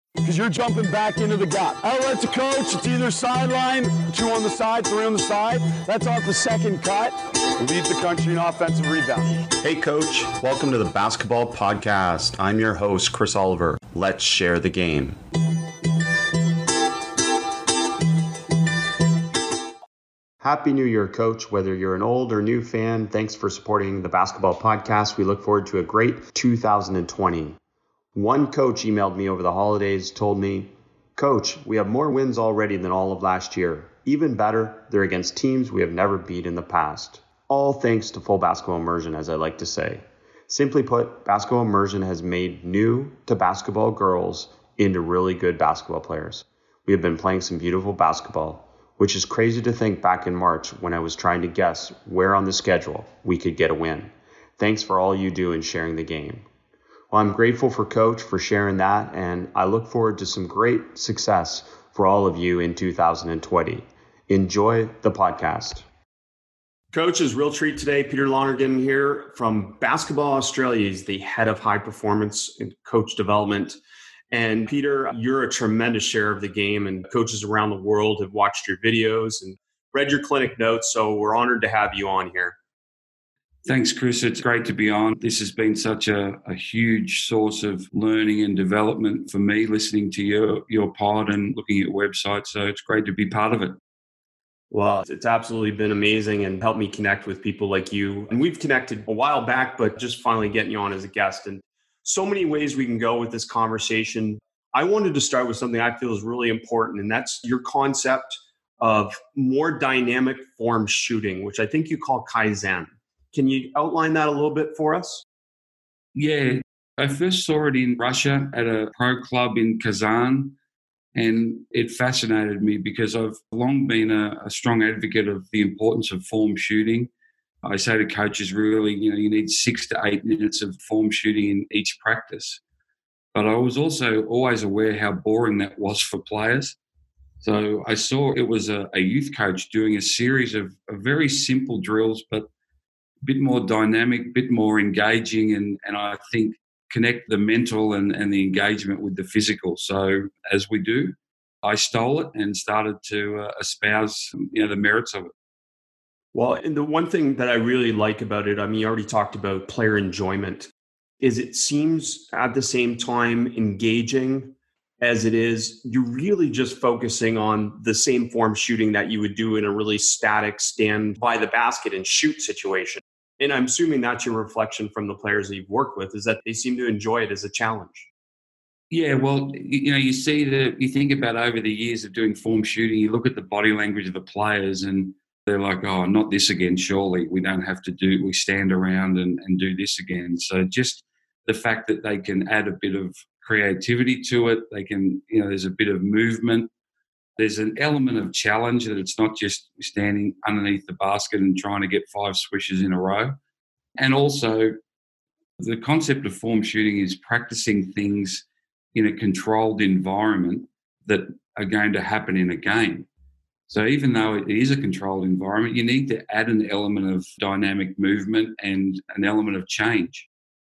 because you're jumping back into the gap. Outlet to coach. It's either sideline, 2 on the side, 3 on the side. That's off the second cut. Lead the country in offensive rebound. Hey, Coach. Welcome to the Basketball Podcast. I'm your host, Chris Oliver. Let's share the game. Happy New Year, Coach. Whether you're an old or new fan, thanks for supporting the Basketball Podcast. We look forward to a great 2020. One coach emailed me over the holidays, told me, Coach, we have more wins already than all of last year. Even better, they're against teams we have never beat in the past. All thanks to full basketball immersion, as I like to say. Simply put, basketball immersion has made new to basketball girls into really good basketball players. We have been playing some beautiful basketball, which is crazy to think back in March when I was trying to guess where on the schedule we could get a win. Thanks for all you do in sharing the game. Well, I'm grateful for Coach for sharing that, and I look forward to some great success for all of you in 2020. Enjoy the podcast. Coach's real treat today, Peter Lonergan here from Basketball Australia. He's the head of high performance and coach development. And Peter, you're a tremendous share of the game, and coaches around the world have watched your videos and read your clinic notes. So we're honored to have you on here. Thanks, Chris. It's great to be on. This has been such a huge source of learning and development for me, listening to your pod and looking at websites. So it's great to be part of it. Well, it's absolutely been amazing and helped me connect with people like you. And we've connected a while back, but just finally getting you on as a guest. And so many ways we can go with this conversation. I wanted to start with something I feel is really important, and that's your concept of more dynamic form shooting, which I think you call Kaizen. Can you outline that a little bit for us? Yeah, I first saw it in Russia at a pro club in Kazan, and it fascinated me because I've long been a strong advocate of the importance of form shooting. I say to coaches, really, you need 6 to 8 minutes of form shooting in each practice. But I was also always aware how boring that was for players. So I saw it was a youth coach doing a series of very simple drills, but a bit more dynamic, a bit more engaging, and I think connect the mental and the engagement with the physical. So as we do, I stole it and started to espouse the merits of it. Well, and the one thing that I really like about it, I mean, you already talked about player enjoyment, is it seems at the same time engaging as it is, you're really just focusing on the same form shooting that you would do in a really static stand by the basket and shoot situation. And I'm assuming that's your reflection from the players that you've worked with, is that they seem to enjoy it as a challenge. Yeah, well, you see you think about over the years of doing form shooting, you look at the body language of the players and they're like, oh, not this again, surely. We stand around and do this again. So just the fact that they can add a bit of creativity to it, they can, there's a bit of movement. There's an element of challenge that it's not just standing underneath the basket and trying to get 5 swishes in a row. And also the concept of form shooting is practicing things in a controlled environment that are going to happen in a game. So even though it is a controlled environment, you need to add an element of dynamic movement and an element of change.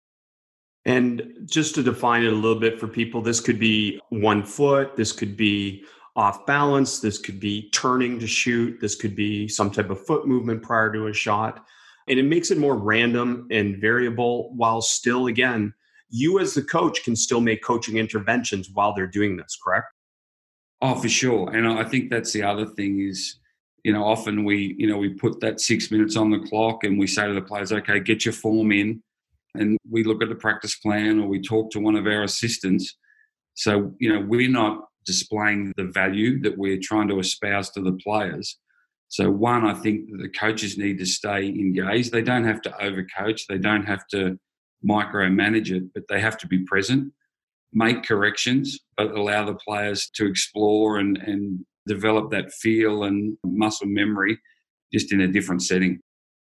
And just to define it a little bit for people, this could be 1 foot, this could be off balance, this could be turning to shoot, this could be some type of foot movement prior to a shot. And it makes it more random and variable while still, again, you as the coach can still make coaching interventions while they're doing this, correct? Oh, for sure. And I think that's the other thing is, often we put that 6 minutes on the clock and we say to the players, okay, get your form in. And we look at the practice plan or we talk to one of our assistants. So, we're not displaying the value that we're trying to espouse to the players. So one, I think that the coaches need to stay engaged. They don't have to overcoach. They don't have to micromanage it, but they have to be present, make corrections, but allow the players to explore and develop that feel and muscle memory just in a different setting.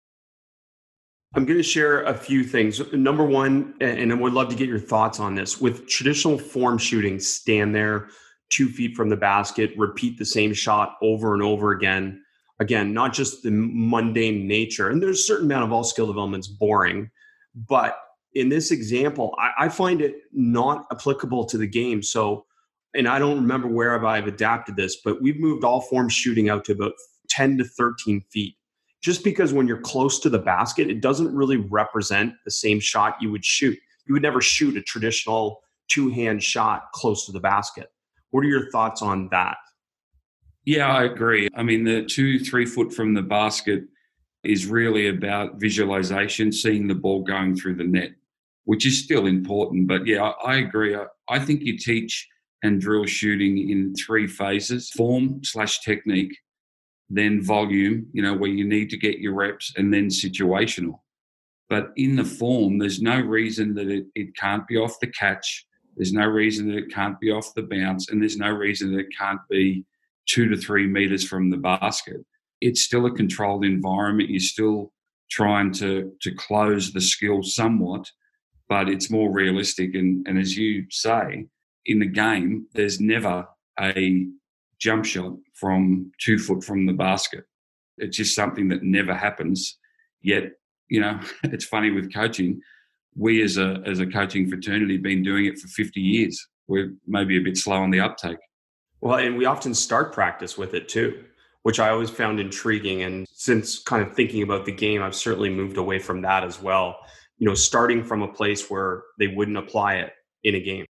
I'm going to share a few things. Number one, and I would love to get your thoughts on this, with traditional form shooting, stand there 2 feet from the basket, repeat the same shot over and over again. Again, not just the mundane nature. And there's a certain amount of all skill development's boring, but in this example, I find it not applicable to the game. So and I don't remember where I've adapted this, but we've moved all form shooting out to about 10 to 13 feet. Just because when you're close to the basket, it doesn't really represent the same shot you would shoot. You would never shoot a traditional two-hand shot close to the basket. What are your thoughts on that? Yeah, I agree. I mean, the 2-3 foot from the basket is really about visualization, seeing the ball going through the net, which is still important. But yeah, I agree. I think you teach and drill shooting in 3 phases: form/technique, then volume, where you need to get your reps, and then situational. But in the form, there's no reason that it can't be off the catch. There's no reason that it can't be off the bounce. And there's no reason that it can't be 2 to 3 meters from the basket. It's still a controlled environment. You're still trying to close the skill somewhat, but it's more realistic. And as you say, in the game, there's never a jump shot from 2 foot from the basket. It's just something that never happens. Yet, it's funny with coaching. We as a coaching fraternity have been doing it for 50 years. We're maybe a bit slow on the uptake. Well, and we often start practice with it too, which I always found intriguing. And since kind of thinking about the game, I've certainly moved away from that as well. Starting from a place where they wouldn't apply it in a game.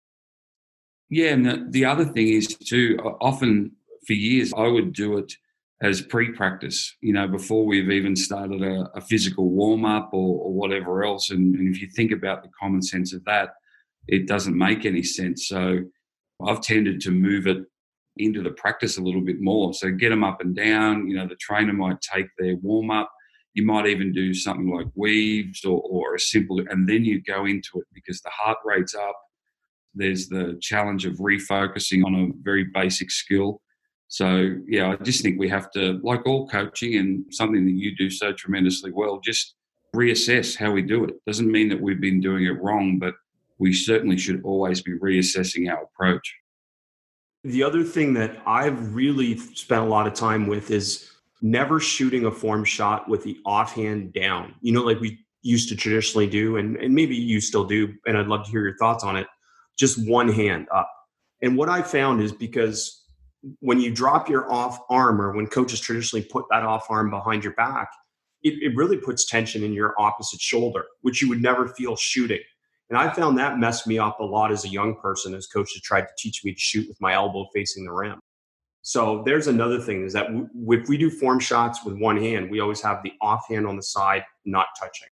Yeah, and the other thing is too, often for years, I would do it as pre-practice, before we've even started a physical warm-up or whatever else. And if you think about the common sense of that, it doesn't make any sense. So I've tended to move it into the practice a little bit more. So get them up and down. The trainer might take their warm-up. You might even do something like weaves or a simple, and then you go into it because the heart rate's up. There's the challenge of refocusing on a very basic skill. So, yeah, I just think we have to, like all coaching and something that you do so tremendously well, just reassess how we do it. Doesn't mean that we've been doing it wrong, but we certainly should always be reassessing our approach. The other thing that I've really spent a lot of time with is never shooting a form shot with the offhand down, like we used to traditionally do, and maybe you still do, and I'd love to hear your thoughts on it, just one hand up. And what I found is because when you drop your off arm, or when coaches traditionally put that off arm behind your back, it really puts tension in your opposite shoulder, which you would never feel shooting. And I found that messed me up a lot as a young person, as coaches tried to teach me to shoot with my elbow facing the rim. So there's another thing, is that if we do form shots with one hand, we always have the offhand on the side, not touching.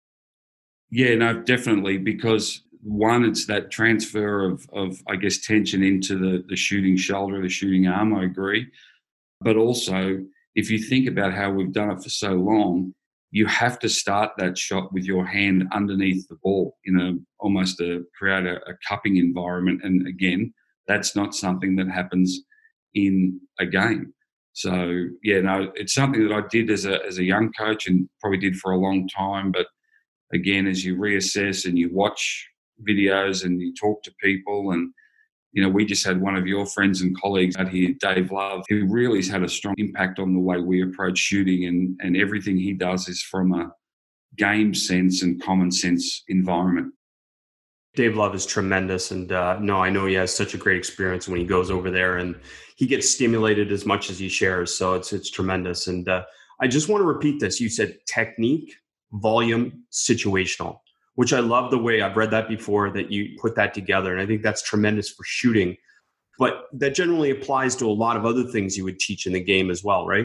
Yeah, no, definitely, because one, it's that transfer of I guess, tension into the shooting shoulder, the shooting arm, I agree. But also, if you think about how we've done it for so long, you have to start that shot with your hand underneath the ball almost create a cupping environment. And again, that's not something that happens in a game. So, yeah, no, it's something that I did as a young coach and probably did for a long time. But again, as you reassess and you watch videos and you talk to people, and we just had one of your friends and colleagues out here, Dave Love, who really has had a strong impact on the way we approach shooting, and everything he does is from a game sense and common sense environment. Dave Love is tremendous. And I know he has such a great experience when he goes over there, and he gets stimulated as much as he shares. So it's tremendous. And I just want to repeat this. You said technique, volume, situational, which I love the way I've read that before, that you put that together. And I think that's tremendous for shooting. But that generally applies to a lot of other things you would teach in the game as well, right?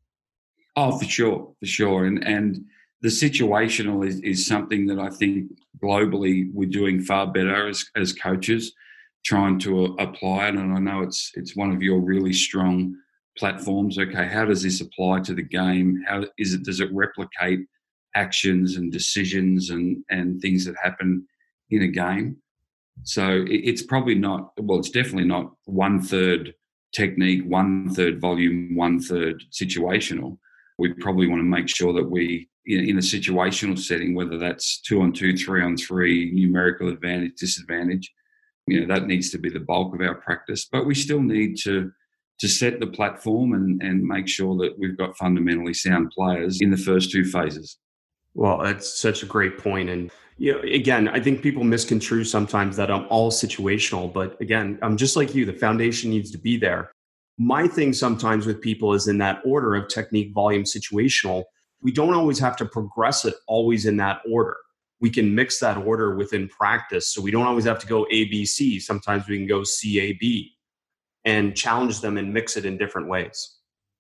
Oh, for sure. And the situational is something that I think globally we're doing far better as coaches, trying to apply it. And I know it's one of your really strong platforms. Okay, how does this apply to the game? Does it replicate actions and decisions and things that happen in a game? So it's probably not, well, it's definitely not 1/3 technique, 1/3 volume, 1/3 situational. We probably want to make sure that we, in a situational setting, whether that's 2-on-2, 3-on-3, numerical advantage, disadvantage, that needs to be the bulk of our practice. But we still need to set the platform and make sure that we've got fundamentally sound players in the first 2 phases. Well, that's such a great point. And, Again, I think people misconstrue sometimes that I'm all situational, but again, I'm just like you. The foundation needs to be there. My thing sometimes with people is in that order of technique, volume, situational. We don't always have to progress it always in that order. We can mix that order within practice. So we don't always have to go A, B, C. Sometimes we can go C, A, B and challenge them and mix it in different ways.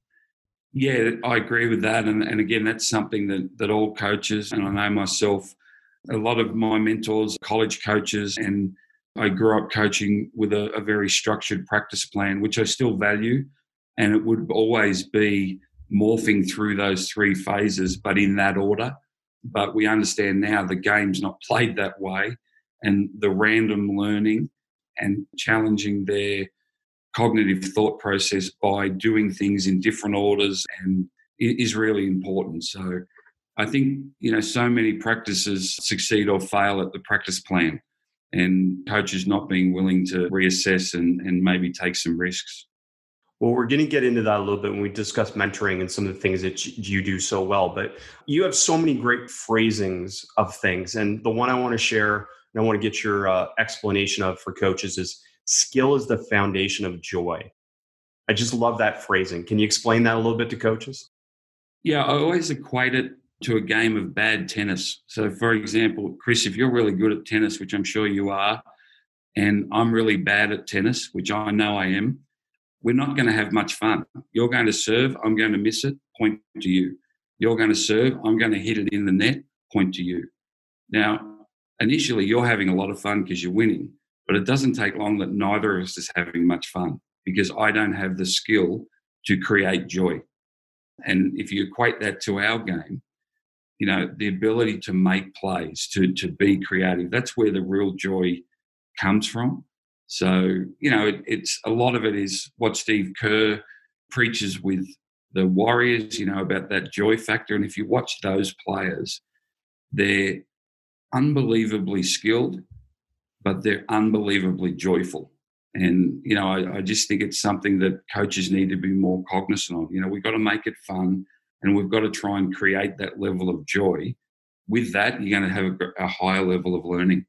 Yeah, I agree with that. And again, that's something that all coaches, and I know myself, a lot of my mentors, college coaches, and I grew up coaching with a very structured practice plan, which I still value. And it would always be morphing through those three phases, but in that order. But we understand now the game's not played that way, and the random learning and challenging their cognitive thought process by doing things in different orders and is really important. So I think, so many practices succeed or fail at the practice plan, and coaches not being willing to reassess and maybe take some risks. Well, we're going to get into that a little bit when we discuss mentoring and some of the things that you do so well. But you have so many great phrasings of things. And the one I want to share, and I want to get your explanation of for coaches, is skill is the foundation of joy. I just love that phrasing. Can you explain that a little bit to coaches? Yeah, I always equate it to a game of bad tennis. So, for example, Chris, if you're really good at tennis, which I'm sure you are, and I'm really bad at tennis, which I know I am, we're not going to have much fun. You're going to serve, I'm going to miss it, point to you. You're going to serve, I'm going to hit it in the net, point to you. Now, initially, you're having a lot of fun because you're winning, but it doesn't take long that neither of us is having much fun because I don't have the skill to create joy. And if you equate that to our game, the ability to make plays, to be creative, that's where the real joy comes from. So, it's a lot of it is what Steve Kerr preaches with the Warriors, about that joy factor. And if you watch those players, they're unbelievably skilled, but they're unbelievably joyful. And, I just think it's something that coaches need to be more cognizant of. We've got to make it fun and we've got to try and create that level of joy. With that, you're going to have a higher level of learning.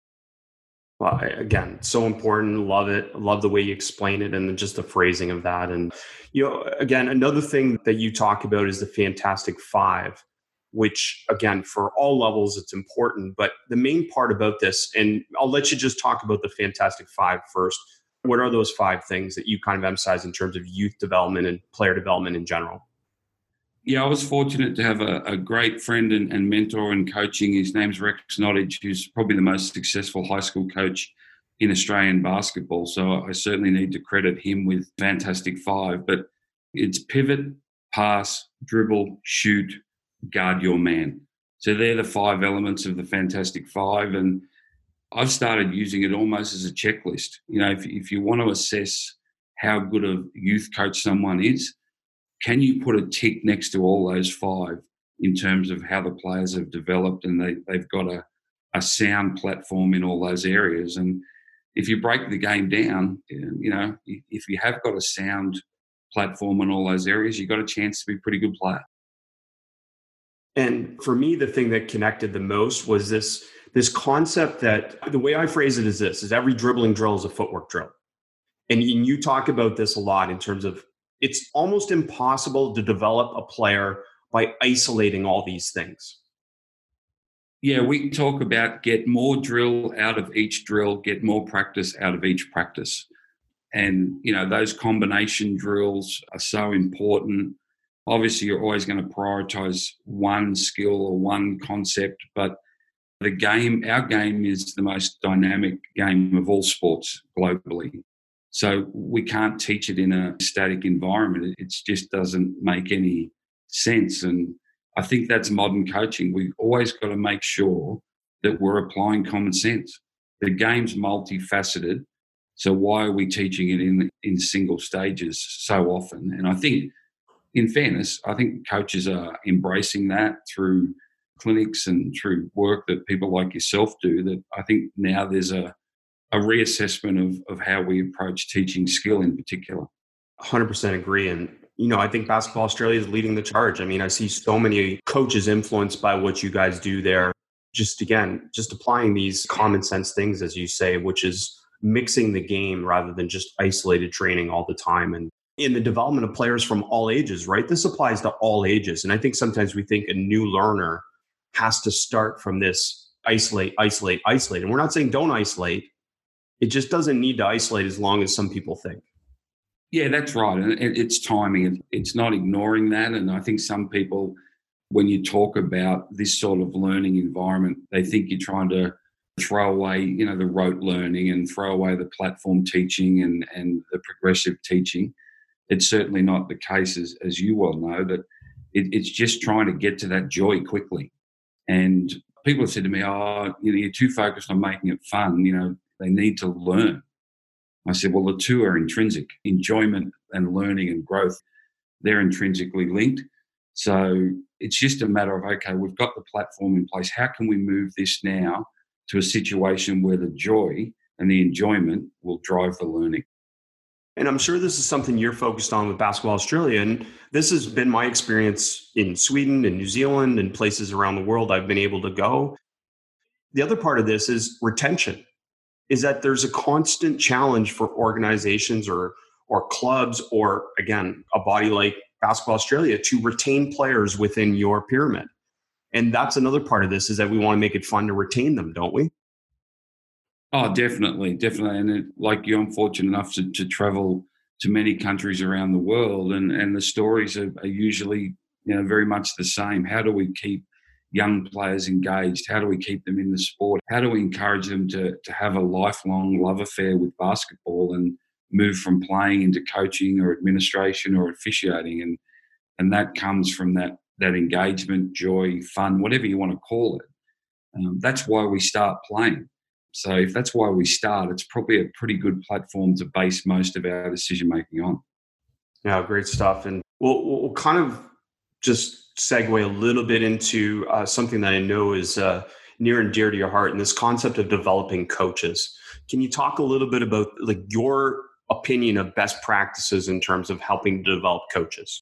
Well, again, so important. Love it. Love the way you explain it and just the phrasing of that. And, again, another thing that you talk about is the Fantastic Five, which, again, for all levels, it's important. But the main part about this, and I'll let you just talk about the Fantastic Five first. What are those 5 things that you kind of emphasize in terms of youth development and player development in general? Yeah, I was fortunate to have a great friend and mentor in coaching. His name's Rex Nottage, who's probably the most successful high school coach in Australian basketball. So I certainly need to credit him with Fantastic Five. But it's pivot, pass, dribble, shoot, guard your man. So they're the 5 elements of the Fantastic Five. And I've started using it almost as a checklist. If you want to assess how good a youth coach someone is, can you put a tick next to all those 5 in terms of how the players have developed and they've got a sound platform in all those areas? And if you break the game down, if you have got a sound platform in all those areas, you've got a chance to be a pretty good player. And for me, the thing that connected the most was this concept that the way I phrase it is every dribbling drill is a footwork drill. And you talk about this a lot in terms of it's almost impossible to develop a player by isolating all these things. Yeah, we talk about get more drill out of each drill, get more practice out of each practice. And, those combination drills are so important. Obviously, you're always going to prioritize one skill or one concept, but our game is the most dynamic game of all sports globally. So we can't teach it in a static environment. It just doesn't make any sense. And I think that's modern coaching. We've always got to make sure that we're applying common sense. The game's multifaceted. So why are we teaching it in single stages so often? And I think, in fairness, I think coaches are embracing that through clinics and through work that people like yourself do. That I think now there's a reassessment of how we approach teaching skill in particular. 100% agree. And, I think Basketball Australia is leading the charge. I mean, I see so many coaches influenced by what you guys do there. just applying these common sense things, as you say, which is mixing the game rather than just isolated training all the time. And in the development of players from all ages, right? This applies to all ages. And I think sometimes we think a new learner has to start from this isolate. And we're not saying don't isolate. It just doesn't need to isolate as long as some people think. Yeah, that's right. And it's timing. It's not ignoring that. And I think some people, when you talk about this sort of learning environment, they think you're trying to throw away, the rote learning and throw away the platform teaching and the progressive teaching. It's certainly not the case, as you well know, that it's just trying to get to that joy quickly. And people have said to me, you're too focused on making it fun. They need to learn. I said, well, the two are intrinsic. Enjoyment and learning and growth, they're intrinsically linked. So it's just a matter of, okay, we've got the platform in place. How can we move this now to a situation where the joy and the enjoyment will drive the learning? And I'm sure this is something you're focused on with Basketball Australia. And this has been my experience in Sweden and New Zealand and places around the world I've been able to go. The other part of this is retention, is that there's a constant challenge for organizations or clubs or, again, a body like Basketball Australia to retain players within your pyramid. And that's another part of this, is that we want to make it fun to retain them, don't we? Oh, definitely. And I'm fortunate enough to travel to many countries around the world, and the stories are usually, very much the same. How do we keep young players engaged? How do we keep them in the sport? How do we encourage them to have a lifelong love affair with basketball and move from playing into coaching or administration or officiating? And that comes from that engagement, joy, fun, whatever you want to call it. That's why we start playing. So if that's why we start, it's probably a pretty good platform to base most of our decision-making on. Yeah, great stuff. And we'll kind of just segue a little bit into something that I know is near and dear to your heart, and this concept of developing coaches. Can you talk a little bit about your opinion of best practices in terms of helping to develop coaches?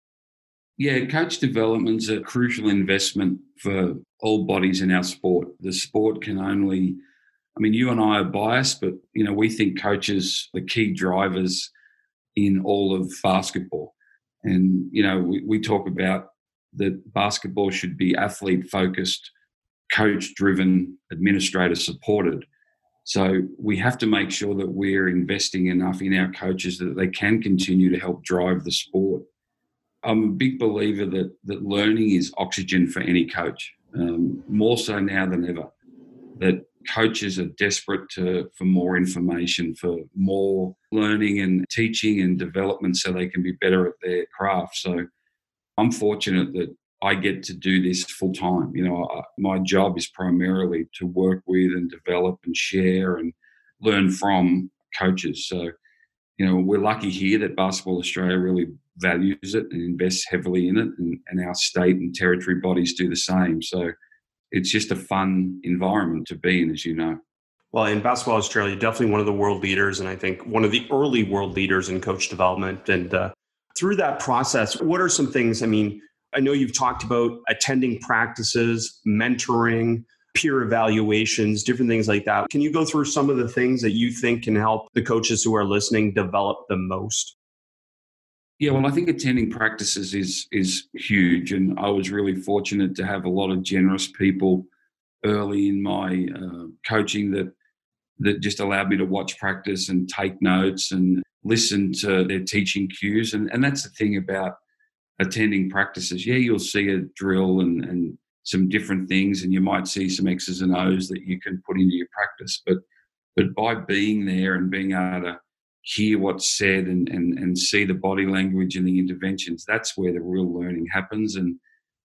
Yeah, coach development's a crucial investment for all bodies in our sport. The sport can only... you and I are biased, but, we think coaches are key drivers in all of basketball. And, we talk about that basketball should be athlete-focused, coach-driven, administrator-supported. So we have to make sure that we're investing enough in our coaches that they can continue to help drive the sport. I'm a big believer that learning is oxygen for any coach, more so now than ever, that coaches are desperate for more information, for more learning and teaching and development so they can be better at their craft. So I'm fortunate that I get to do this full time. My job is primarily to work with and develop and share and learn from coaches. So, we're lucky here that Basketball Australia really values it and invests heavily in it, and our state and territory bodies do the same. So it's just a fun environment to be in, as you know. Well, in Basketball Australia, definitely one of the world leaders, and I think one of the early world leaders in coach development. And through that process, what are some things? I know you've talked about attending practices, mentoring, peer evaluations, different things like that. Can you go through some of the things that you think can help the coaches who are listening develop the most? Yeah, well, I think attending practices is huge. And I was really fortunate to have a lot of generous people early in my coaching that just allowed me to watch practice and take notes and listen to their teaching cues. And that's the thing about attending practices. Yeah, you'll see a drill and some different things, and you might see some X's and O's that you can put into your practice. But by being there and being able to hear what's said and see the body language and the interventions, that's where the real learning happens. And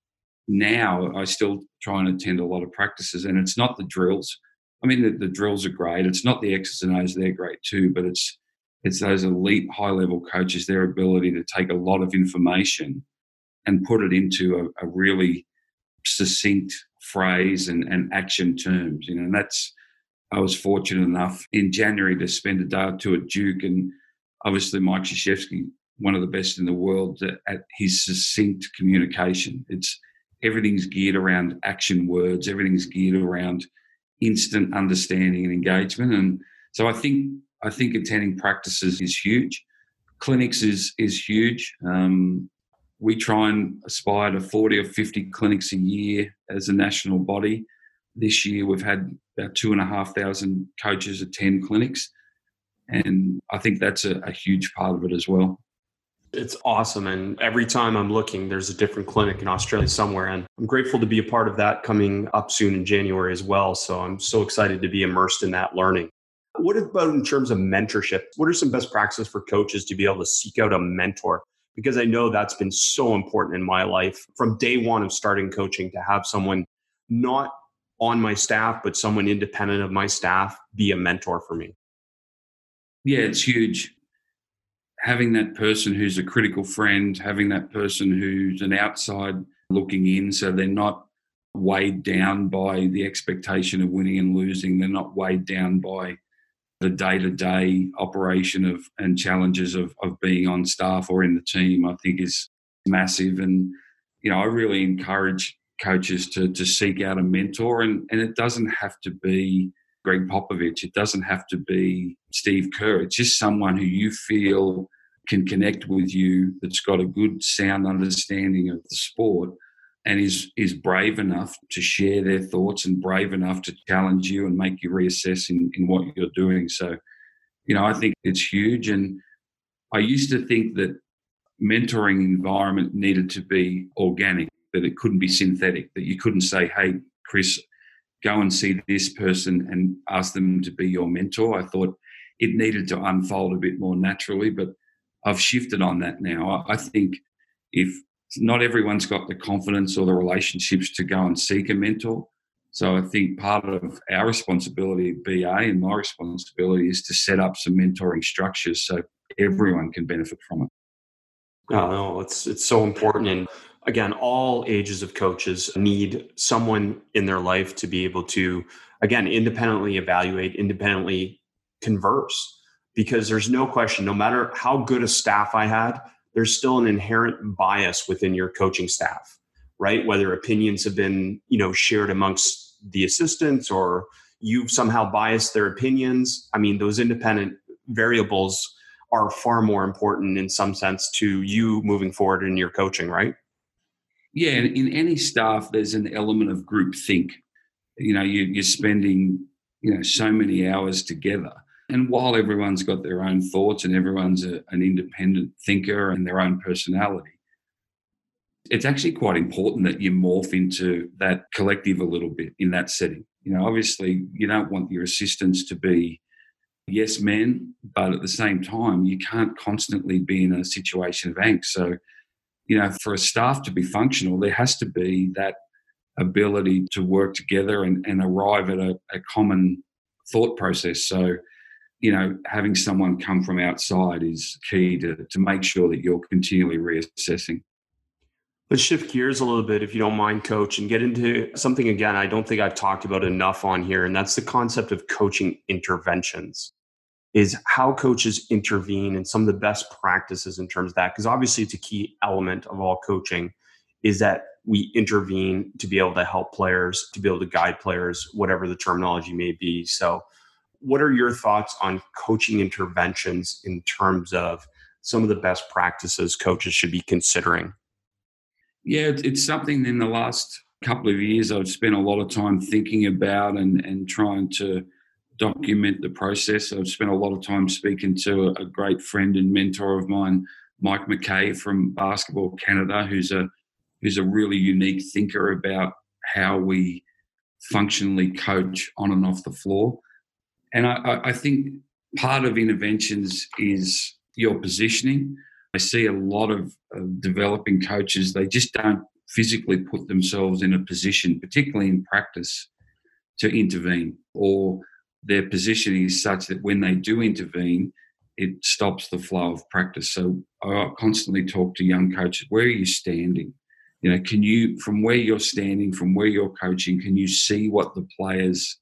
now I still try and attend a lot of practices, and it's not the drills. The drills are great. It's not the X's and O's, they're great too, but it's those elite high-level coaches, their ability to take a lot of information and put it into a really succinct phrase and action terms. And that's, I was fortunate enough in January to spend a day or two at Duke, and obviously Mike Krzyzewski, one of the best in the world at his succinct communication. everything's geared around action words. Everything's geared around instant understanding and engagement. And so I think attending practices is huge. Clinics is huge. We try and aspire to 40 or 50 clinics a year as a national body. This year we've had about 2,500 coaches attend clinics. And I think that's a huge part of it as well. It's awesome. And every time I'm looking, there's a different clinic in Australia somewhere. And I'm grateful to be a part of that coming up soon in January as well. So I'm so excited to be immersed in that learning. What about in terms of mentorship? What are some best practices for coaches to be able to seek out a mentor? Because I know that's been so important in my life from day one of starting coaching, to have someone not on my staff, but someone independent of my staff be a mentor for me. Yeah, it's huge. Having that person who's a critical friend, having that person who's an outside looking in, so they're not weighed down by the expectation of winning and losing. They're not weighed down by the day-to-day operation of and challenges of being on staff or in the team, I think is massive. And, I really encourage coaches to seek out a mentor. And it doesn't have to be Greg Popovich. It doesn't have to be Steve Kerr. It's just someone who you feel can connect with you, that's got a good, sound understanding of the sport, and is brave enough to share their thoughts and brave enough to challenge you and make you reassess in what you're doing. So, I think it's huge. And I used to think that mentoring environment needed to be organic, that it couldn't be synthetic, that you couldn't say, hey, Chris, go and see this person and ask them to be your mentor. I thought it needed to unfold a bit more naturally, but I've shifted on that now. I think if not everyone's got the confidence or the relationships to go and seek a mentor. So I think part of our responsibility at BA and my responsibility is to set up some mentoring structures so everyone can benefit from it. No, it's so important. And again, all ages of coaches need someone in their life to be able to, again, independently evaluate, independently converse, because there's no question, no matter how good a staff I had, there's still an inherent bias within your coaching staff, right? Whether opinions have been, shared amongst the assistants or you've somehow biased their opinions. I mean, those independent variables are far more important in some sense to you moving forward in your coaching, right? Yeah, in any staff, there's an element of group think. You're spending, so many hours together. And while everyone's got their own thoughts and everyone's an independent thinker and their own personality, it's actually quite important that you morph into that collective a little bit in that setting. Obviously, you don't want your assistants to be yes men, but at the same time, you can't constantly be in a situation of angst. So, for a staff to be functional, there has to be that ability to work together and arrive at a common thought process. So, having someone come from outside is key to make sure that you're continually reassessing. Let's shift gears a little bit, if you don't mind, Coach, and get into something, again, I don't think I've talked about enough on here, and that's the concept of coaching interventions, is how coaches intervene and some of the best practices in terms of that. Because obviously it's a key element of all coaching is that we intervene to be able to help players, to be able to guide players, whatever the terminology may be. So what are your thoughts on coaching interventions in terms of some of the best practices coaches should be considering? Yeah, it's something in the last couple of years I've spent a lot of time thinking about and trying to document the process. I've spent a lot of time speaking to a great friend and mentor of mine, Mike McKay from Basketball Canada, who's a really unique thinker about how we functionally coach on and off the floor. And I think part of interventions is your positioning. I see a lot of developing coaches, they just don't physically put themselves in a position, particularly in practice, to intervene, or their positioning is such that when they do intervene, it stops the flow of practice. So I constantly talk to young coaches, where are you standing? Can you, from where you're standing, from where you're coaching, can you see what the players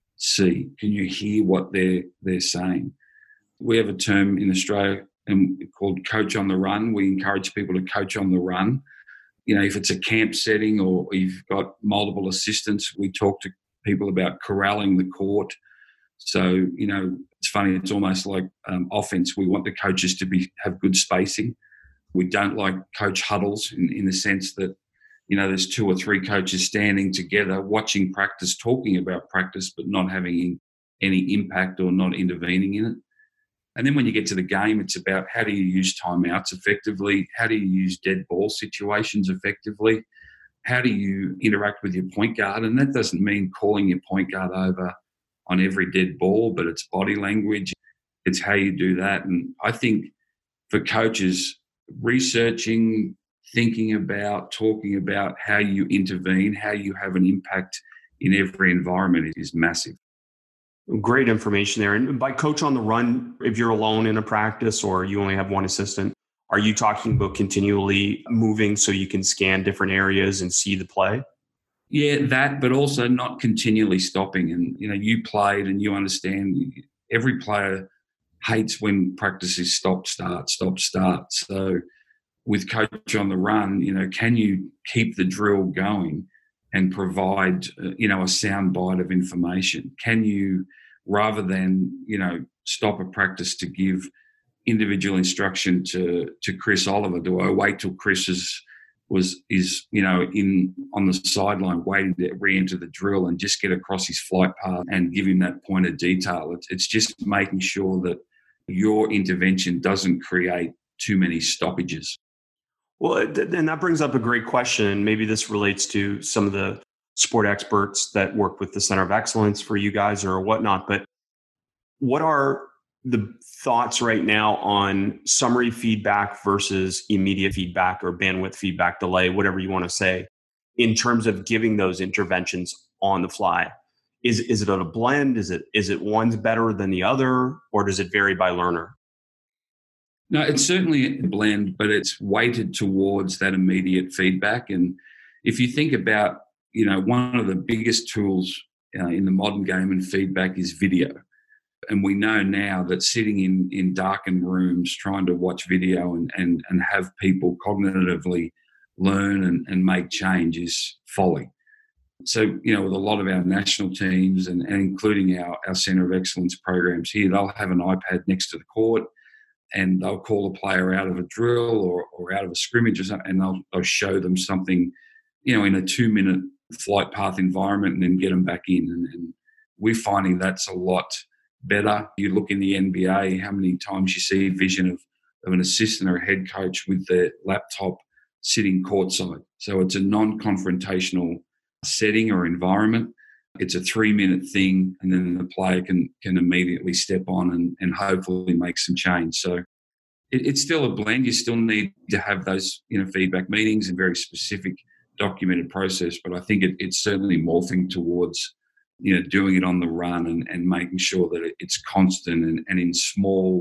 see? Can you hear what they're saying? We have a term in Australia called coach on the run. We encourage people to coach on the run. if it's a camp setting or you've got multiple assistants, we talk to people about corralling the court. So, it's funny, it's almost like offense. We want the coaches to have good spacing. We don't like coach huddles in the sense that, there's 2 or 3 coaches standing together, watching practice, talking about practice, but not having any impact or not intervening in it. And then when you get to the game, it's about how do you use timeouts effectively? How do you use dead ball situations effectively? How do you interact with your point guard? And that doesn't mean calling your point guard over on every dead ball, but it's body language. It's how you do that. And I think for coaches, researching, thinking about, talking about how you intervene, how you have an impact in every environment is massive. Great information there. And by coach on the run, if you're alone in a practice or you only have one assistant, are you talking about continually moving so you can scan different areas and see the play? Yeah, that, but also not continually stopping. And, you played and you understand every player hates when practice is stop, start, stop, start. So with coach on the run, can you keep the drill going and provide, a sound bite of information? Can you, rather than, stop a practice to give individual instruction to Chris Oliver, do I wait till Chris is on the sideline waiting to re-enter the drill and just get across his flight path and give him that point of detail? It's just making sure that your intervention doesn't create too many stoppages. Well, and that brings up a great question. Maybe this relates to some of the sport experts that work with the Center of Excellence for you guys or whatnot. But what are the thoughts right now on summary feedback versus immediate feedback or bandwidth feedback delay, whatever you want to say, in terms of giving those interventions on the fly? Is it a blend? Is it one's better than the other, or does it vary by learner? No, it's certainly a blend, but it's weighted towards that immediate feedback. And if you think about, one of the biggest tools in the modern game and feedback is video. And we know now that sitting in darkened rooms, trying to watch video and have people cognitively learn and make change is folly. So, with a lot of our national teams and including our Centre of Excellence programs here, they'll have an iPad next to the court and they'll call a player out of a drill or out of a scrimmage or something, and they'll show them something, in a 2-minute flight path environment and then get them back in. And we're finding that's a lot better. You look in the NBA, how many times you see a vision of an assistant or a head coach with their laptop sitting courtside. So it's a non-confrontational setting or environment. It's a 3-minute thing, and then the player can immediately step on and hopefully make some change. So it's still a blend. You still need to have those feedback meetings and very specific documented process, but I think it's certainly morphing towards doing it on the run and making sure that it's constant and in small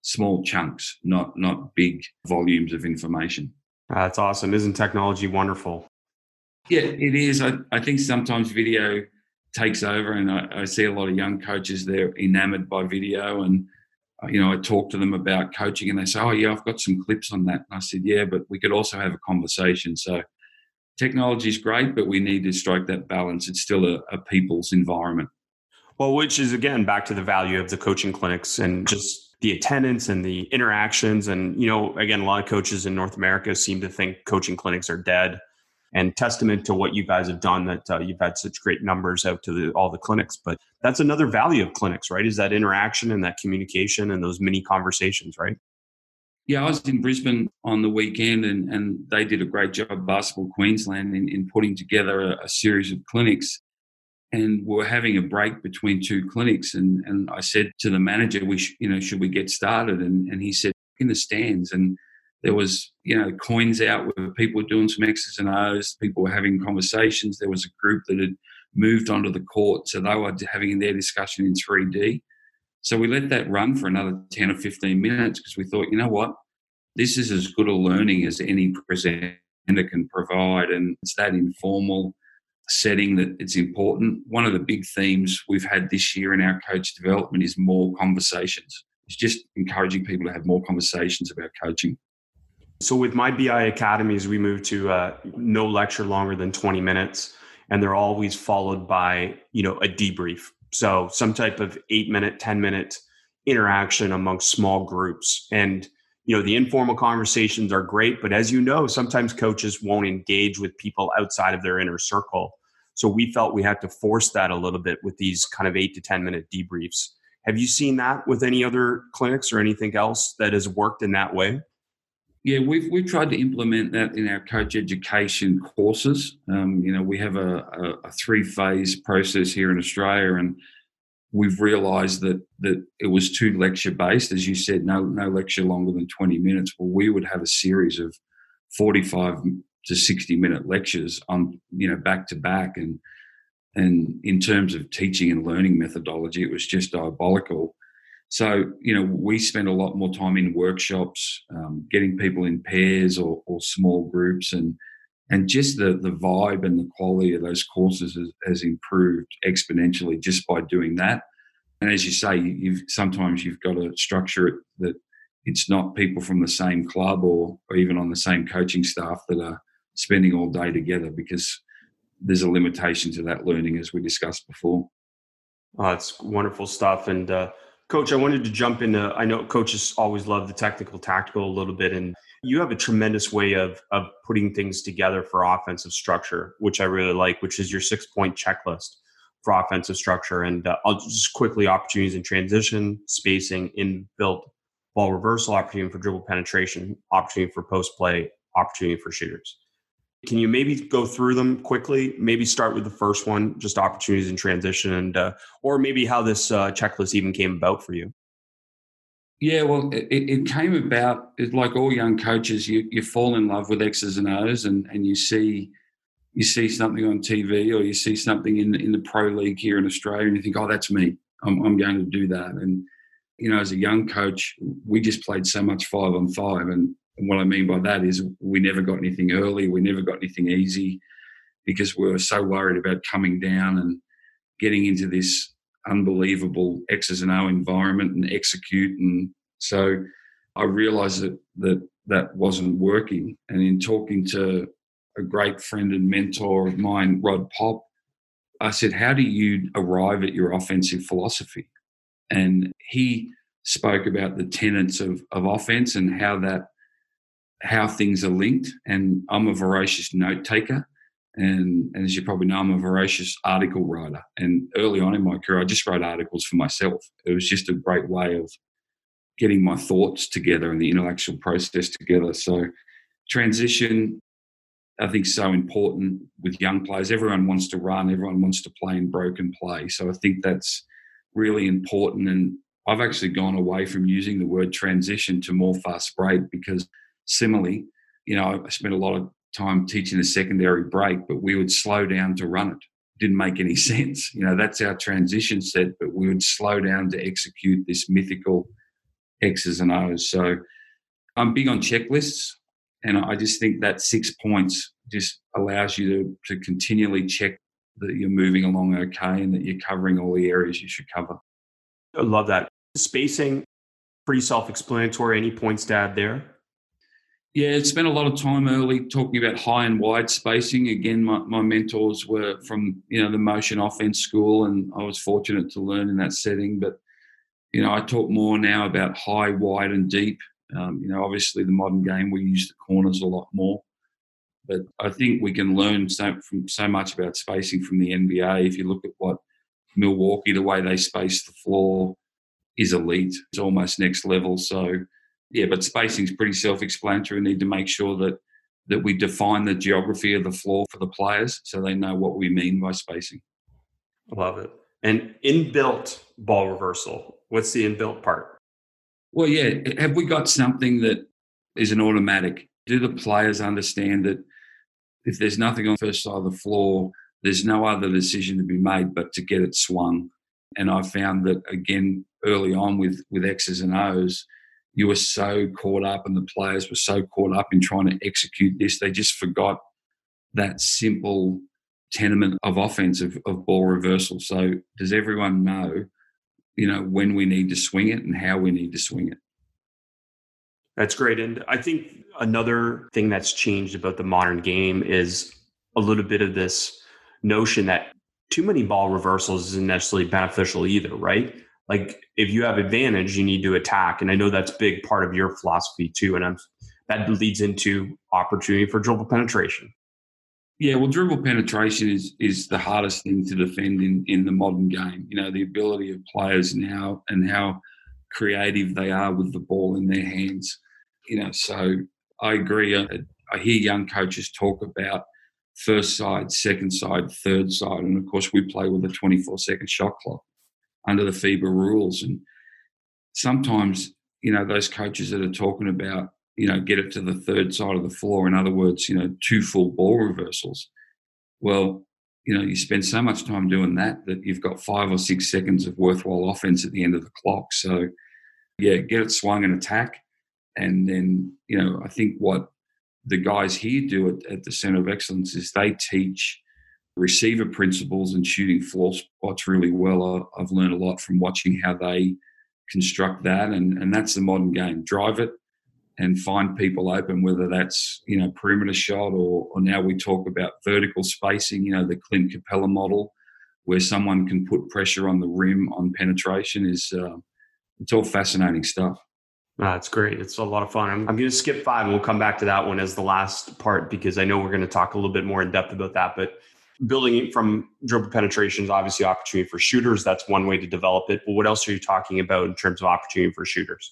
chunks, not big volumes of information. That's awesome. Isn't technology wonderful? Yeah, it is. I think sometimes video takes over, and I see a lot of young coaches, they're enamored by video, and I talk to them about coaching and they say, oh yeah, I've got some clips on that. And I said, yeah, but we could also have a conversation. So technology is great, but we need to strike that balance. It's still a people's environment. Well, which is, again, back to the value of the coaching clinics and just the attendance and the interactions. And, again, a lot of coaches in North America seem to think coaching clinics are dead, and testament to what you guys have done that you've had such great numbers out to all the clinics. But that's another value of clinics, right? Is that interaction and that communication and those mini conversations, right? Yeah, I was in Brisbane on the weekend and they did a great job, Basketball Queensland, in putting together a series of clinics. And we're having a break between 2 clinics. And I said to the manager, should we get started? And he said, in the stands. And there was, coins out where people were doing some X's and O's. People were having conversations. There was a group that had moved onto the court. So they were having their discussion in 3D. So we let that run for another 10 or 15 minutes because we thought, you know what, this is as good a learning as any presenter can provide. And it's that informal setting that it's important. One of the big themes we've had this year in our coach development is more conversations. It's just encouraging people to have more conversations about coaching. So with my BI academies, we moved to no lecture longer than 20 minutes, and they're always followed by, a debrief. So some type of 8-minute, 10-minute interaction amongst small groups. And, the informal conversations are great, but as you know, sometimes coaches won't engage with people outside of their inner circle. So we felt we had to force that a little bit with these kind of 8 to 10-minute debriefs. Have you seen that with any other clinics or anything else that has worked in that way? Yeah, we've tried to implement that in our coach education courses. We have a 3-phase process here in Australia, and we've realised that it was too lecture based, as you said, no lecture longer than 20 minutes. Well, we would have a series of 45 to 60-minute lectures on back to back, and in terms of teaching and learning methodology, it was just diabolical. So, we spend a lot more time in workshops, getting people in pairs or small groups, and just the vibe and the quality of those courses has improved exponentially just by doing that. And as you say, sometimes you've got to structure it that it's not people from the same club or even on the same coaching staff that are spending all day together, because there's a limitation to that learning, as we discussed before. Oh, it's wonderful stuff. And Coach, I wanted to jump into, I know coaches always love the technical, tactical a little bit, and you have a tremendous way of putting things together for offensive structure, which I really like, which is your 6-point checklist for offensive structure. And I'll just quickly: opportunities in transition, spacing, inbuilt ball reversal, opportunity for dribble penetration, opportunity for post play, opportunity for shooters. Can you maybe go through them quickly? Maybe start with the first one, just opportunities in transition, and or maybe how this checklist even came about for you. Yeah, well, it came about. It's like all young coaches, you fall in love with X's and O's, and you see something on TV, or you see something in the pro league here in Australia, and you think, oh, that's me. I'm going to do that. And as a young coach, we just played so much 5-on-5, and what I mean by that is we never got anything early. We never got anything easy, because we were so worried about coming down and getting into this unbelievable X's and O environment and execute. And so I realized that wasn't working. And in talking to a great friend and mentor of mine, Rod Pop, I said, how do you arrive at your offensive philosophy? And he spoke about the tenets of offense and how things are linked. And I'm a voracious note taker. And as you probably know, I'm a voracious article writer. And early on in my career, I just wrote articles for myself. It was just a great way of getting my thoughts together and the intellectual process together. So transition, I think, is so important with young players. Everyone wants to run. Everyone wants to play in broken play. So I think that's really important. And I've actually gone away from using the word transition to more fast break, because similarly, I spent a lot of time teaching the secondary break, but we would slow down to run it. Didn't make any sense. That's our transition set, but we would slow down to execute this mythical X's and O's. So I'm big on checklists, and I just think that 6 points just allows you to continually check that you're moving along okay and that you're covering all the areas you should cover. I love that. Spacing, pretty self-explanatory. Any points to add there? Yeah, spent a lot of time early talking about high and wide spacing. Again, my mentors were from the motion offense school, and I was fortunate to learn in that setting. But I talk more now about high, wide, and deep. Obviously the modern game, we use the corners a lot more, but I think we can learn so much about spacing from the NBA. If you look at what Milwaukee, the way they space the floor is elite. It's almost next level. So. Yeah, but spacing is pretty self-explanatory. We need to make sure that we define the geography of the floor for the players so they know what we mean by spacing. Love it. And inbuilt ball reversal, what's the inbuilt part? Well, yeah, have we got something that is an automatic? Do the players understand that if there's nothing on the first side of the floor, there's no other decision to be made but to get it swung? And I found that, again, early on with X's and O's, you were so caught up, and the players were so caught up in trying to execute this, they just forgot that simple tenement of offense of ball reversal. So does everyone know, when we need to swing it and how we need to swing it? That's great. And I think another thing that's changed about the modern game is a little bit of this notion that too many ball reversals isn't necessarily beneficial either, right? Like if you have advantage, you need to attack. And I know that's a big part of your philosophy too. And that leads into opportunity for dribble penetration. Yeah, well, dribble penetration is the hardest thing to defend in the modern game. You know, the ability of players now and how creative they are with the ball in their hands. You know, so I agree. I hear young coaches talk about first side, second side, third side. And of course, we play with a 24-second shot clock under the FIBA rules. And sometimes, you know, those coaches that are talking about, you know, get it to the third side of the floor. In other words, you know, 2 full ball reversals. Well, you know, you spend so much time doing that you've got 5 or 6 seconds of worthwhile offense at the end of the clock. So, yeah, get it swung and attack. And then, you know, I think what the guys here do at the Centre of Excellence is they teach receiver principles and shooting floor spots really well. I've learned a lot from watching how they construct that. And that's the modern game. Drive it and find people open, whether that's, you know, perimeter shot or now we talk about vertical spacing, you know, the Clint Capella model where someone can put pressure on the rim on penetration is it's all fascinating stuff. That's great. It's a lot of fun. I'm going to skip 5 and we'll come back to that one as the last part because I know we're going to talk a little bit more in depth about that. But building it from dribble penetration is obviously opportunity for shooters. That's one way to develop it. But what else are you talking about in terms of opportunity for shooters?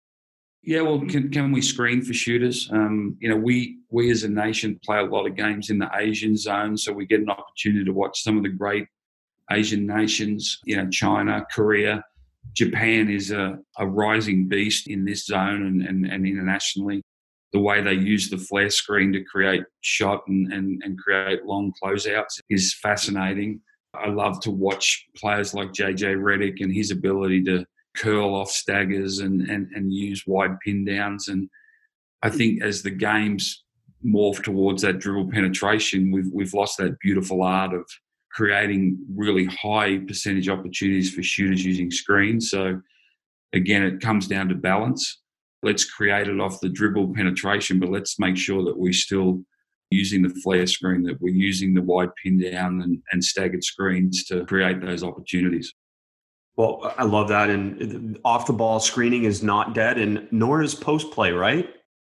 Yeah, well, can we screen for shooters? You know, we as a nation play a lot of games in the Asian zone, so we get an opportunity to watch some of the great Asian nations, you know, China, Korea. Japan is a rising beast in this zone and internationally. The way they use the flare screen to create shot and create long closeouts is fascinating. I love to watch players like JJ Redick and his ability to curl off staggers and use wide pin downs. And I think as the games morph towards that dribble penetration, we've lost that beautiful art of creating really high percentage opportunities for shooters using screens. So again, it comes down to balance. Let's create it off the dribble penetration, but let's make sure that we're still using the flare screen, that we're using the wide pin down and staggered screens to create those opportunities. Well, I love that. And off the ball screening is not dead, and nor is post play, right?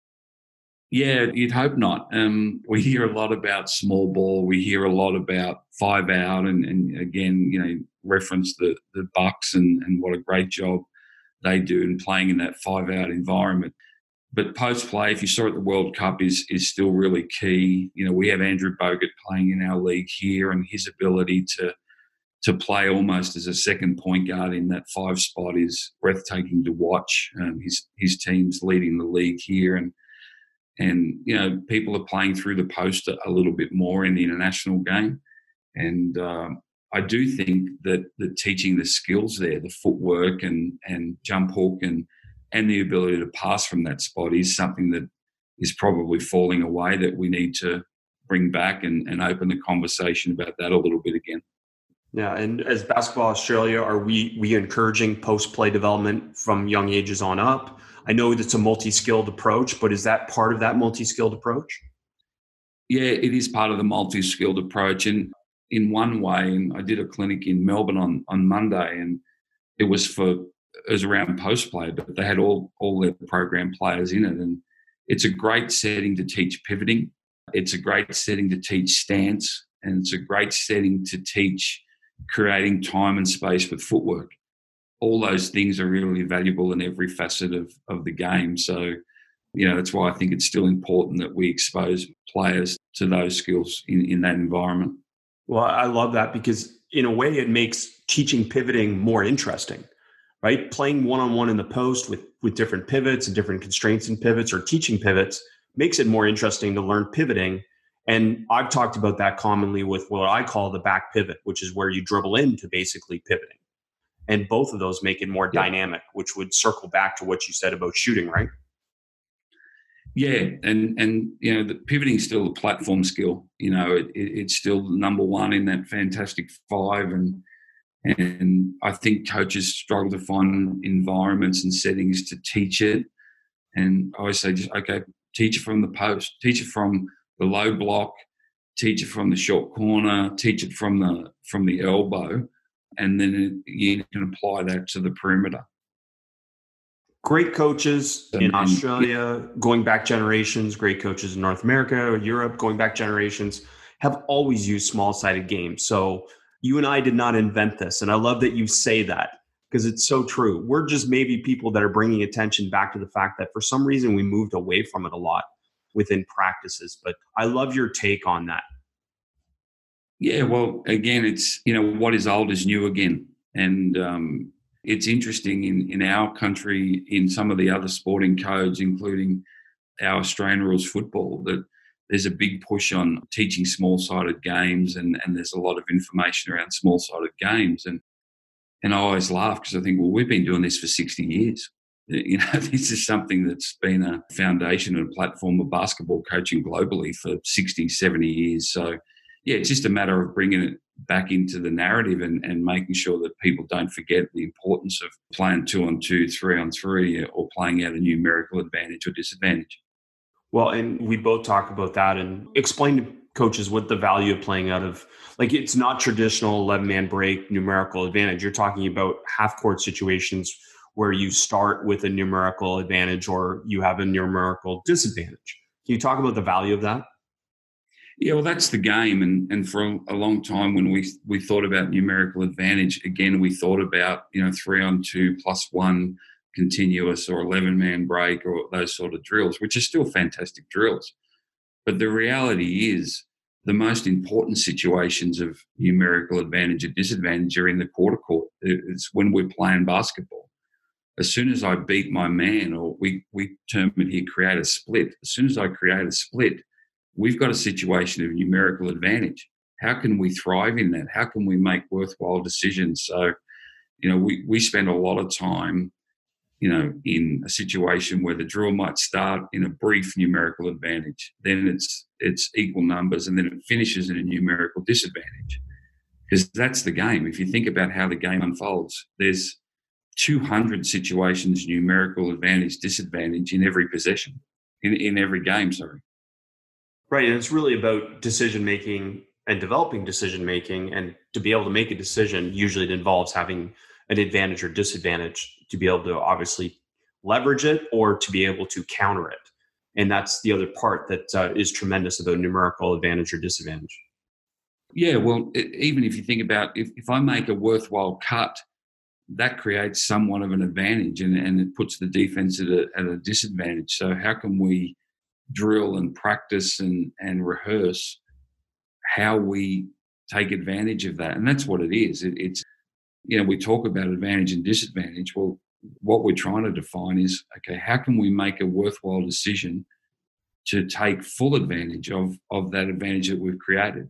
Yeah, you'd hope not. We hear a lot about small ball. We hear a lot about 5 out, and again, you know, reference the Bucks and what a great job they do in playing in that 5 out environment. But post play, if you saw at the World Cup, is still really key. You know, we have Andrew Bogut playing in our league here, and his ability to play almost as a second point guard in that 5 spot is breathtaking to watch. His team's leading the league here, and you know, people are playing through the post a little bit more in the international game. And I do think that teaching the skills there, the footwork and jump hook and the ability to pass from that spot is something that is probably falling away, that we need to bring back and open the conversation about that a little bit again. Yeah, and as Basketball Australia, are we encouraging post-play development from young ages on up? I know it's a multi-skilled approach, but is that part of that multi-skilled approach? Yeah, it is part of the multi-skilled approach. And in one way, and I did a clinic in Melbourne on Monday, and it was around post-play, but they had all their program players in it. And it's a great setting to teach pivoting. It's a great setting to teach stance. And it's a great setting to teach creating time and space with footwork. All those things are really valuable in every facet of the game. So, you know, that's why I think it's still important that we expose players to those skills in that environment. Well, I love that because in a way it makes teaching pivoting more interesting, right? Playing one-on-one in the post with different pivots and different constraints and pivots, or teaching pivots, makes it more interesting to learn pivoting. And I've talked about that commonly with what I call the back pivot, which is where you dribble into basically pivoting. And both of those make it more dynamic, which would circle back to what you said about shooting, right? Yeah, and you know, the pivoting is still a platform skill. You know, it's still number one in that Fantastic Five, and I think coaches struggle to find environments and settings to teach it. And I always say, teach it from the post, teach it from the low block, teach it from the short corner, teach it from the elbow, and then you can apply that to the perimeter. Great coaches in Australia, going back generations, great coaches in North America or Europe, going back generations, have always used small-sided games. So you and I did not invent this. And I love that you say that because it's so true. We're just maybe people that are bringing attention back to the fact that for some reason we moved away from it a lot within practices. But I love your take on that. Yeah, well, again, it's, what is old is new again. And it's interesting in our country, in some of the other sporting codes, including our Australian rules football, that there's a big push on teaching small-sided games, and there's a lot of information around small-sided games. And I always laugh because I think, well, we've been doing this for 60 years. This is something that's been a foundation and a platform of basketball coaching globally for 60, 70 years. So, yeah, it's just a matter of bringing it back into the narrative and making sure that people don't forget the importance of playing 2-on-2, 3-on-3, or playing out a numerical advantage or disadvantage. Well, and we both talk about that and explain to coaches what the value of playing out of, like, it's not traditional 11-man break, numerical advantage. You're talking about half-court situations where you start with a numerical advantage or you have a numerical disadvantage. Can you talk about the value of that? Yeah, well, that's the game. And for a long time when we thought about numerical advantage, again, we thought about, 3-on-2 +1 continuous or 11-man break or those sort of drills, which are still fantastic drills. But the reality is the most important situations of numerical advantage or disadvantage are in the quarter court. It's when we're playing basketball. As soon as I beat my man, or we term it here, create a split. As soon as I create a split, we've got a situation of numerical advantage. How can we thrive in that? How can we make worthwhile decisions? So, we spend a lot of time, in a situation where the drill might start in a brief numerical advantage, then it's equal numbers, and then it finishes in a numerical disadvantage. Because that's the game. If you think about how the game unfolds, there's 200 situations, numerical advantage, disadvantage in every possession, in every game, sorry. Right. And it's really about decision-making and developing decision-making. And to be able to make a decision, usually it involves having an advantage or disadvantage to be able to obviously leverage it or to be able to counter it. And that's the other part that is tremendous about numerical advantage or disadvantage. Yeah, well, even if you think about if I make a worthwhile cut, that creates somewhat of an advantage and it puts the defense at a disadvantage. So how can we drill and practice and rehearse how we take advantage of that? And that's what it is. It's we talk about advantage and disadvantage. Well, what we're trying to define is, okay, how can we make a worthwhile decision to take full advantage of that advantage that we've created?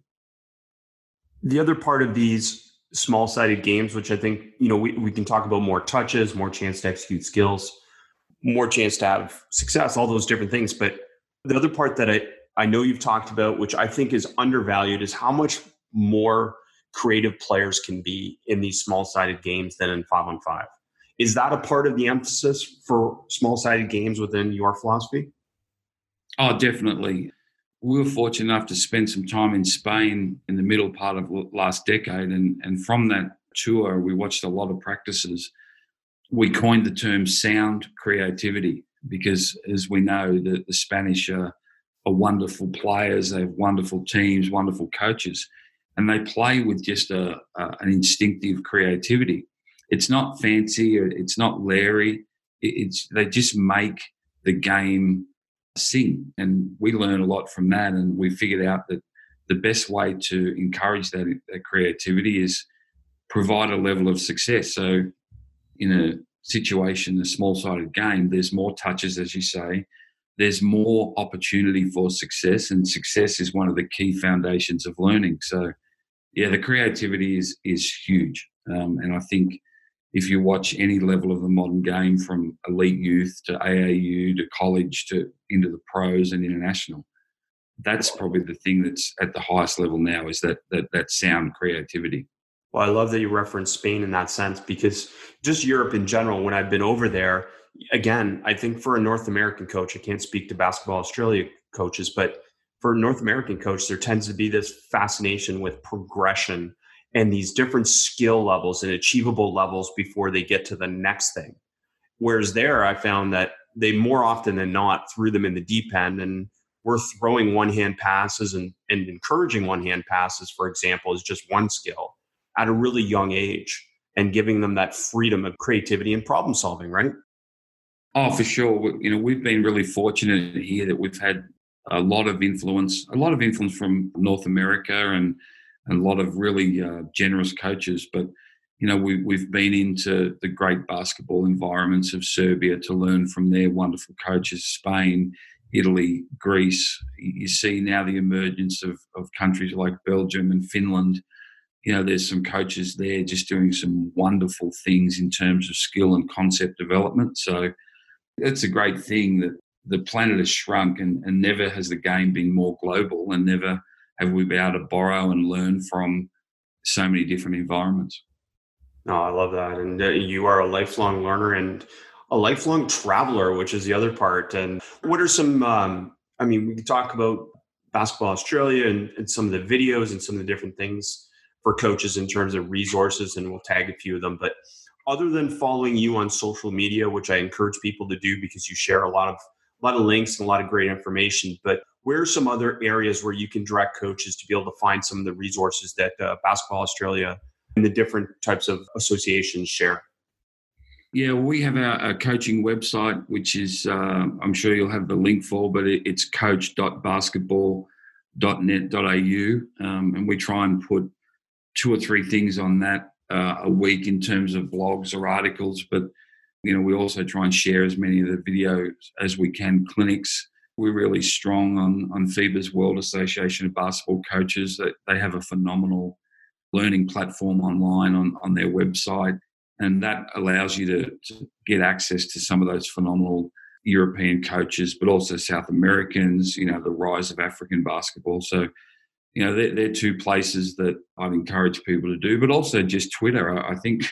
The other part of these small-sided games, which I think, we can talk about more touches, more chance to execute skills, more chance to have success, all those different things. But the other part that I know you've talked about, which I think is undervalued, is how much more creative players can be in these small-sided games than in 5-on-5. Is that a part of the emphasis for small-sided games within your philosophy? Oh, definitely. We were fortunate enough to spend some time in Spain in the middle part of last decade. And from that tour, we watched a lot of practices. We coined the term sound creativity because, as we know, the Spanish are wonderful players. They have wonderful teams, wonderful coaches, and they play with just an instinctive creativity. It's not fancy. It's not Larry. They just make the game sing. And we learn a lot from that. And we figured out that the best way to encourage that creativity is provide a level of success. So in a situation, a small-sided game, there's more touches, as you say. There's more opportunity for success, and success is one of the key foundations of learning. So, yeah, the creativity is huge. And I think if you watch any level of the modern game, from elite youth to AAU to college to into the pros and international, that's probably the thing that's at the highest level now, is that sound creativity. Well, I love that you referenced Spain in that sense, because just Europe in general, when I've been over there, again, I think for a North American coach, I can't speak to Basketball Australia coaches, but for a North American coach, there tends to be this fascination with progression and these different skill levels and achievable levels before they get to the next thing. Whereas there, I found that they more often than not threw them in the deep end, and we're throwing one-hand passes and encouraging one-hand passes, for example, is just one skill at a really young age and giving them that freedom of creativity and problem solving, right? Oh, for sure. We've been really fortunate here that we've had a lot of influence from North America and a lot of really generous coaches. But, we've been into the great basketball environments of Serbia to learn from their wonderful coaches, Spain, Italy, Greece. You see now the emergence of countries like Belgium and Finland. There's some coaches there just doing some wonderful things in terms of skill and concept development. So it's a great thing that the planet has shrunk and never has the game been more global, and never have we been able to borrow and learn from so many different environments. No, I love that. And you are a lifelong learner and a lifelong traveler, which is the other part. And what are some, we can talk about Basketball Australia and some of the videos and some of the different things for coaches in terms of resources, and we'll tag a few of them. But other than following you on social media, which I encourage people to do because you share a lot of links and a lot of great information, but where are some other areas where you can direct coaches to be able to find some of the resources that Basketball Australia and the different types of associations share? Yeah, we have our coaching website, which is, I'm sure you'll have the link for, but it's coach.basketball.net.au. And we try and put 2 or 3 things on that a week in terms of blogs or articles. But, we also try and share as many of the videos as we can, clinics. We're really strong on FIBA's World Association of Basketball Coaches. They have a phenomenal learning platform online on their website. And that allows you to get access to some of those phenomenal European coaches, but also South Americans, the rise of African basketball. So, they're 2 places that I'd encourage people to do, but also just Twitter. I think,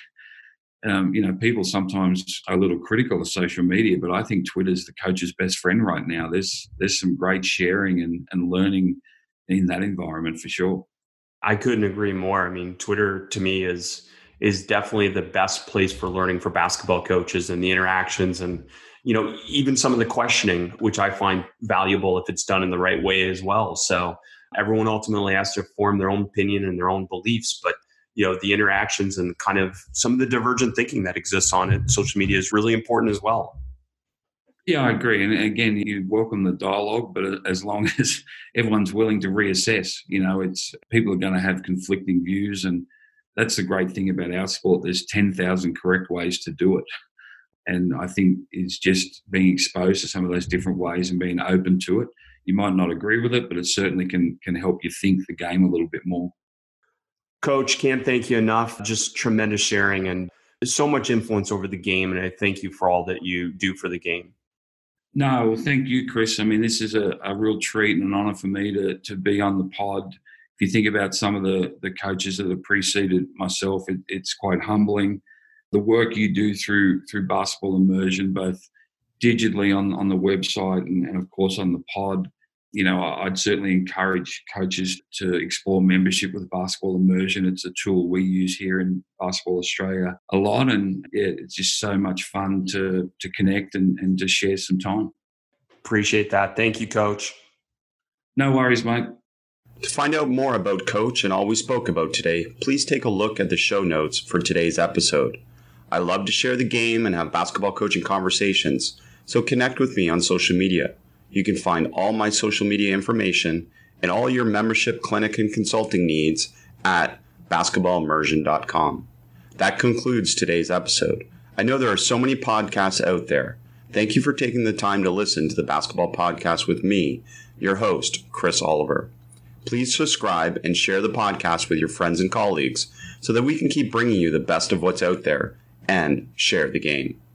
people sometimes are a little critical of social media, but I think Twitter's the coach's best friend right now. There's some great sharing and learning in that environment for sure. I couldn't agree more. Twitter to me is definitely the best place for learning for basketball coaches, and the interactions and, even some of the questioning, which I find valuable if it's done in the right way as well. So everyone ultimately has to form their own opinion and their own beliefs, but the interactions and kind of some of the divergent thinking that exists on it, social media is really important as well. Yeah, I agree. And again, you welcome the dialogue, but as long as everyone's willing to reassess, it's people are going to have conflicting views. And that's the great thing about our sport. There's 10,000 correct ways to do it. And I think it's just being exposed to some of those different ways and being open to it. You might not agree with it, but it certainly can help you think the game a little bit more. Coach, can't thank you enough. Just tremendous sharing and so much influence over the game. And I thank you for all that you do for the game. No, well, thank you, Chris. This is a real treat and an honour for me to be on the pod. If you think about some of the coaches that have preceded myself, it's quite humbling. The work you do through Basketball Immersion, both digitally on the website and of course on the pod, I'd certainly encourage coaches to explore membership with Basketball Immersion. It's a tool we use here in Basketball Australia a lot, and it's just so much fun to connect and to share some time. Appreciate that. Thank you, Coach. No worries, mate. To find out more about Coach and all we spoke about today, please take a look at the show notes for today's episode. I love to share the game and have basketball coaching conversations, so connect with me on social media. You can find all my social media information and all your membership, clinic, and consulting needs at basketballimmersion.com. That concludes today's episode. I know there are so many podcasts out there. Thank you for taking the time to listen to the Basketball Podcast with me, your host, Chris Oliver. Please subscribe and share the podcast with your friends and colleagues so that we can keep bringing you the best of what's out there and share the game.